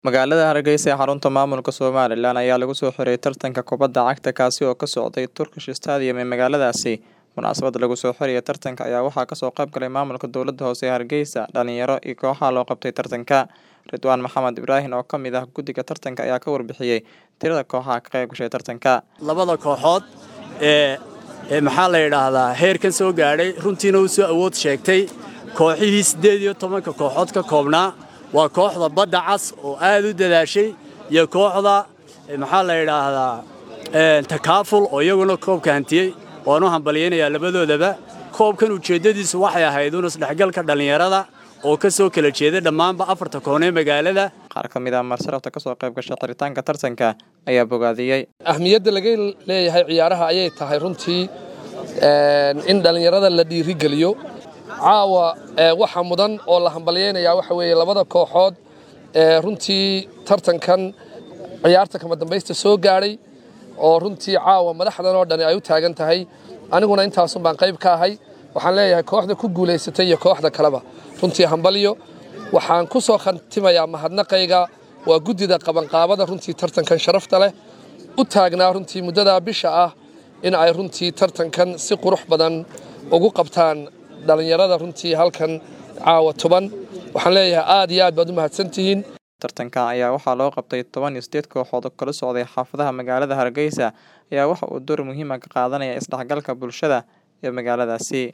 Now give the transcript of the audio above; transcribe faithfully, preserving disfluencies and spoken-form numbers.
Magaalada Hargeysa ee xarunta maamulka Somaliland ayaa lagu soo xiray tartanka kubadda cagta kaasi oo ka socday Turkish Stadium ee magaaladaasi. Munaasabad lagu soo xiriyay tartanka ayaa waxaa ka soo qayb galay maamulka dowladda hoose ee Hargeysa, dhalinyaro iyo kooxaha loo qabtay tartanka. Ridwaan Maxamed Ibraahin oo ka mid ah guddiga tartanka ayaa ka warbixiyay tirada kooxaha ka qayb gashay tartanka. labada kooxood ee ee maxaa la yiraahdaa heerkan soo gaadhay runtiina uu soo awood sheegtay kooxihii sideed iyo toban ka kooxood ka koobnaa waa kooxda badda cas oo aad u dadaashay iyo kooxda maxaa la yiraahdaa ee takaaful oo iyaguna koobka hantiyay oo aan hambalyeynaya labadoodaba koobkan ujeedadiisu waxay ahayd inuu isdhexgalka dhalinyarada oo ka soo kala jeeday dhammaanba afarta koon ee magaalada. Qaar ka mid ah marsarafta ka soo qayb gashay xiritaanka tartanka ayaa bogaadiyay ahmiyadda laga leeyahay ciyaaraha ayay tahay runtii in dhalinyarada la dhiirigeliyo. caawa waxa mudan oo la hambalyeynaya waxa weeye labada kooxood ee runtii tartankan ciyaarta kama dambaysta soo gaaray oo runtii caawa madaxdan oo dhan ay u taagan tahay. aniguna intaas baan qayb ka ahay. waxaan leeyahay kooxda ku guuleysatay iyo kooxda kaleba runtii hambalyo. waxaan ku soo khantimayaa mahadnaqayga waa guddida qabanqaabada runtii tartankan sharafta leh u taagnaa runtii muddada bisha ah in ay runtii tartankan si qurux badan ugu qabtaan dhalinyarada runtii halkan caawa toban. waxaan leeyahay aad iyo aad baad u mahadsantihiin. tartanka ayaa waxaa loo qabtay toban iyo siddeed kooxood oo kala socday xaafadaha magaalada Hargeysa ayaa waxa uu door muhiim ah ka qaadanaya isdhexgalka bulshada ee magaaladaasi.